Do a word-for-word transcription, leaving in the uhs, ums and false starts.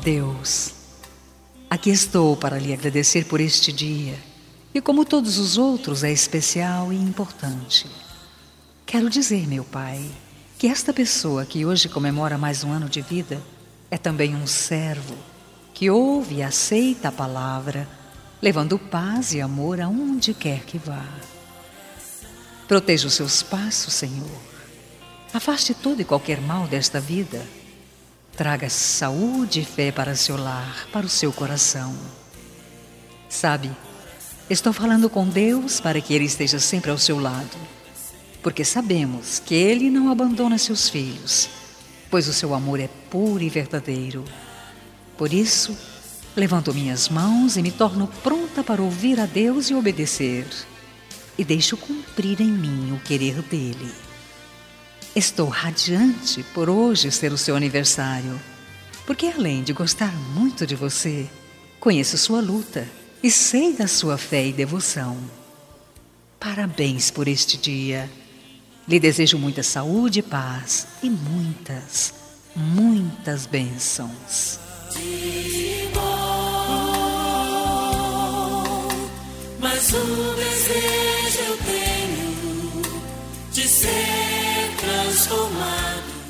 Deus, aqui estou para lhe agradecer por este dia, e como todos os outros é especial e importante. Quero dizer, meu Pai, que esta pessoa que hoje comemora mais um ano de vida é também um servo que ouve e aceita a palavra, levando paz e amor aonde quer que vá. Proteja os seus passos, Senhor. Afaste todo e qualquer mal desta vida. Traga saúde e fé para seu lar, para o seu coração. Sabe, estou falando com Deus para que Ele esteja sempre ao seu lado, porque sabemos que Ele não abandona seus filhos, pois o seu amor é puro e verdadeiro. Por isso, levanto minhas mãos e me torno pronta para ouvir a Deus e obedecer, e deixo cumprir em mim o querer dEle. Estou radiante por hoje ser o seu aniversário, porque além de gostar muito de você, conheço sua luta e sei da sua fé e devoção. Parabéns por este dia. Lhe desejo muita saúde e paz e muitas, muitas bênçãos. De bom, mas um desejo eu tenho de ser transformado